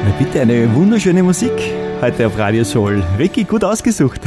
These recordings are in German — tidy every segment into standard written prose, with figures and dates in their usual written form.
Bitte, eine wunderschöne Musik heute auf Radio Soul. Ricky, gut ausgesucht.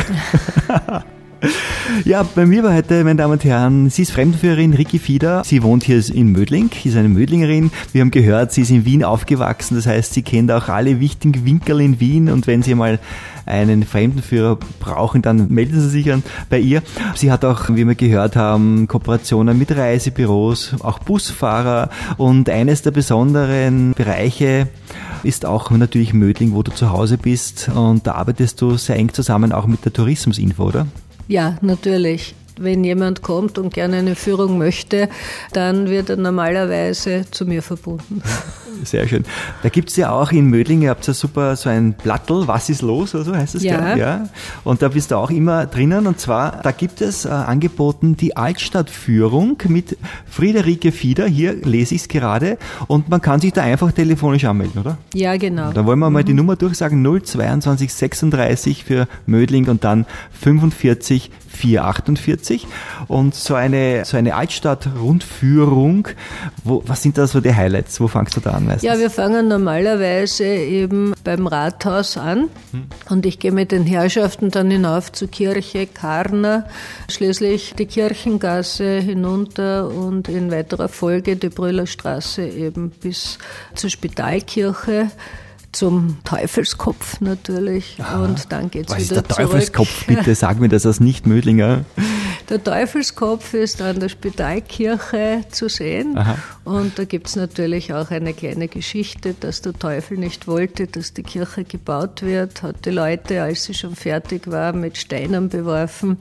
Ja, bei mir war heute, meine Damen und Herren, sie ist Fremdenführerin Ricky Fieder. Sie wohnt hier in Mödling, ist eine Mödlingerin. Wir haben gehört, sie ist in Wien aufgewachsen, das heißt, sie kennt auch alle wichtigen Winkel in Wien und wenn Sie mal einen Fremdenführer brauchen, dann melden Sie sich bei ihr. Sie hat auch, wie wir gehört haben, Kooperationen mit Reisebüros, auch Busfahrer und eines der besonderen Bereiche ist auch natürlich Mödling, wo du zu Hause bist und da arbeitest du sehr eng zusammen auch mit der Tourismusinfo, oder? Ja, natürlich. Wenn jemand kommt und gerne eine Führung möchte, dann wird er normalerweise zu mir verbunden. Sehr schön. Da gibt es ja auch in Mödling, ihr habt ja super so ein Plattel, was ist los, oder so heißt es? Ja. Ja. Und da bist du auch immer drinnen und zwar, da gibt es angeboten die Altstadtführung mit Friederike Fieder, hier lese ich es gerade und man kann sich da einfach telefonisch anmelden, oder? Ja, genau. Da wollen wir mal die Nummer durchsagen, 022 36 für Mödling und dann 45 448 und so eine Altstadt-Rundführung, was sind da so die Highlights? Wo fangst du da an meistens? Ja, wir fangen normalerweise eben beim Rathaus an und ich gehe mit den Herrschaften dann hinauf zur Kirche, Karner, schließlich die Kirchengasse hinunter und in weiterer Folge die Brüllerstraße eben bis zur Spitalkirche. Zum Teufelskopf natürlich. Aha. Und dann geht's was wieder ist der zurück. Teufelskopf? Bitte sag mir das als Nicht-Mödlinger. Der Teufelskopf ist an der Spitalkirche zu sehen. Aha. Und da gibt's natürlich auch eine kleine Geschichte, dass der Teufel nicht wollte, dass die Kirche gebaut wird, hat die Leute, als sie schon fertig war, mit Steinen beworfen,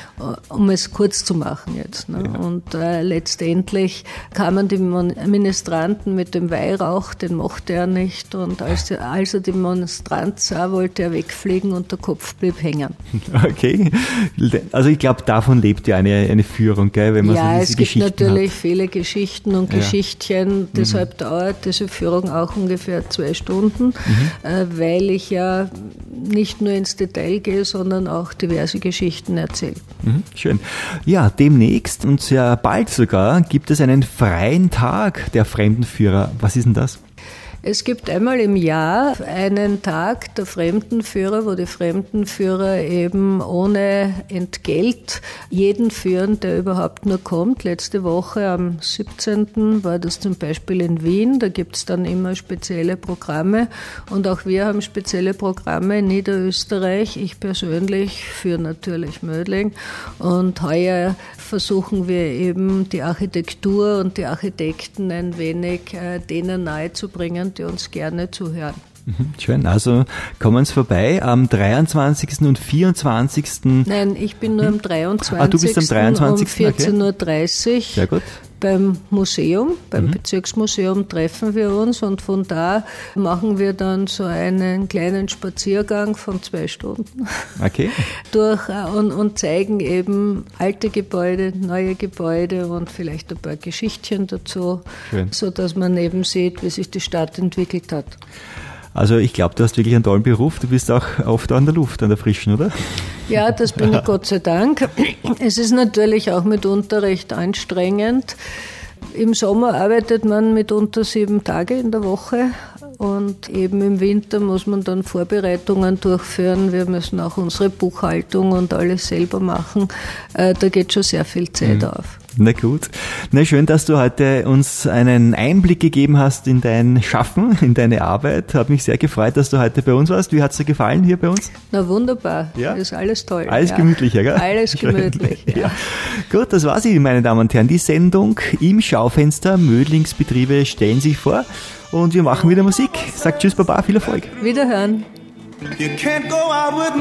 um es kurz zu machen jetzt. Ne? Ja. Und letztendlich kamen die Ministranten mit dem Weihrauch, den mochte er nicht. Und als er den Monstrant sah, wollte er wegfliegen und der Kopf blieb hängen. Okay, also ich glaube, davon lebt ja eine Führung, gell, wenn man so diese es Geschichten gibt natürlich hat. Viele Geschichten und Geschichtchen, deshalb dauert diese Führung auch ungefähr 2 Stunden, weil ich ja nicht nur ins Detail gehe, sondern auch diverse Geschichten erzähle. Schön. Ja, demnächst und sehr bald sogar gibt es einen freien Tag der Fremdenführer. Was ist denn das? Es gibt einmal im Jahr einen Tag der Fremdenführer, wo die Fremdenführer eben ohne Entgelt jeden führen, der überhaupt nur kommt. Letzte Woche am 17. war das zum Beispiel in Wien. Da gibt es dann immer spezielle Programme und auch wir haben spezielle Programme in Niederösterreich. Ich persönlich führe natürlich Mödling und heuer versuchen wir eben die Architektur und die Architekten ein wenig denen nahezubringen, die uns gerne zuhören. Schön, also kommen Sie vorbei am 23. und 24. Nein, ich bin nur am 23. Du bist am 23. um 14.30 Uhr. Sehr gut. Beim Museum, beim Bezirksmuseum treffen wir uns und von da machen wir dann so einen kleinen Spaziergang von 2 Stunden durch und zeigen eben alte Gebäude, neue Gebäude und vielleicht ein paar Geschichtchen dazu, sodass man eben sieht, wie sich die Stadt entwickelt hat. Also ich glaube, du hast wirklich einen tollen Beruf. Du bist auch oft an der Luft, an der frischen, oder? Ja, das bin ich Gott sei Dank. Es ist natürlich auch mitunter recht anstrengend. Im Sommer arbeitet man mitunter 7 Tage in der Woche und eben im Winter muss man dann Vorbereitungen durchführen. Wir müssen auch unsere Buchhaltung und alles selber machen. Da geht schon sehr viel Zeit auf. Na gut. Na schön, dass du heute uns einen Einblick gegeben hast in dein Schaffen, in deine Arbeit. Hat mich sehr gefreut, dass du heute bei uns warst. Wie hat es dir gefallen hier bei uns? Na wunderbar. Ja? Ist alles toll. Alles gemütlicher, gell? Alles gemütlich, ja. Gut, das war sie, meine Damen und Herren. Die Sendung im Schaufenster. Mödlings Betriebe stellen sich vor. Und wir machen wieder Musik. Sagt Tschüss, Baba, viel Erfolg. Wiederhören. You can't go out with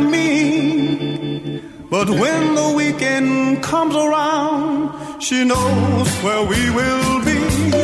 me, but when the weekend comes around, she knows where we will be.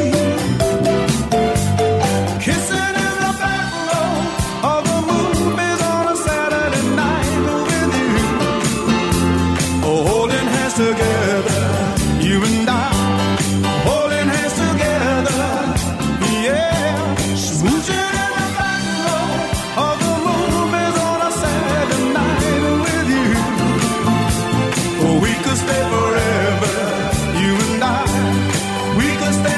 Kissing in the back row of the movies on a Saturday night with you. Oh, holding hands together, you and I. Holding hands together, yeah. Smooching in the back row of the movies on a Saturday night with you. Oh, we could stay forever, you and I. We could stay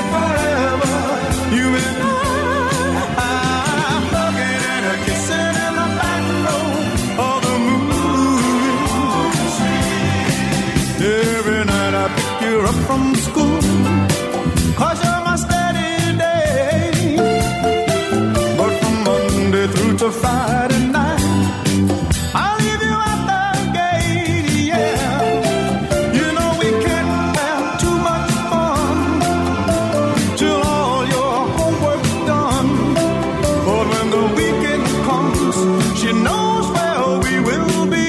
close, she knows where we will be.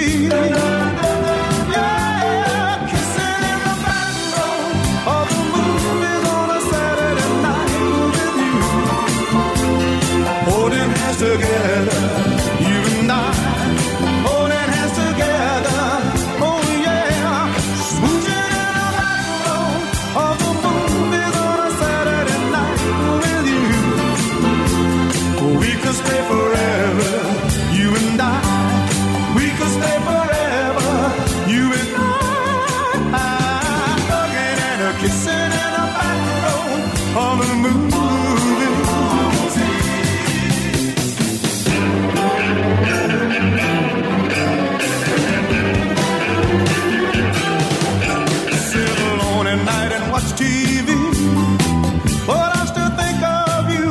Yeah, kissing in the back row of the movies on a Saturday night with you. Holding hands together, you and I. Holding hands together, oh yeah. Smooching in the back row of the movies on a Saturday night with you. We could stay forever, you and I. We could stay forever, you and I. Hugging and a kissing in the back row of the movie. Sit alone at night and watch TV, but I still think of you.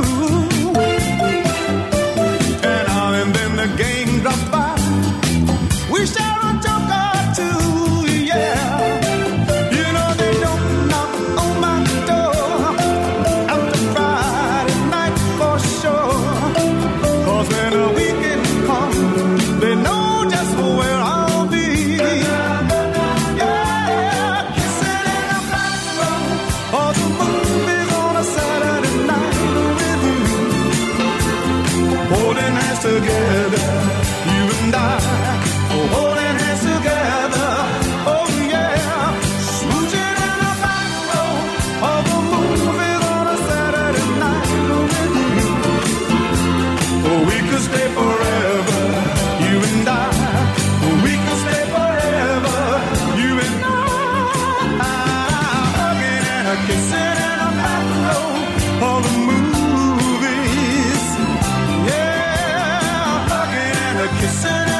And now and then the gang drops by, we share a joke or two, yeah. You know they don't knock on my door after Friday night for sure. 'Cause when the weekend comes, they know just where I'll be. Yeah, kissing in the back row of the movies on a Saturday night with you. Holding hands together, you and I. Holding hands together, oh yeah. Smooching in the back row of the movies on a Saturday night with you. Oh, we could stay forever, you and I. We could stay forever, you and I. Hugging and a kissing in the back row of the movies. Yeah, hugging and a kissing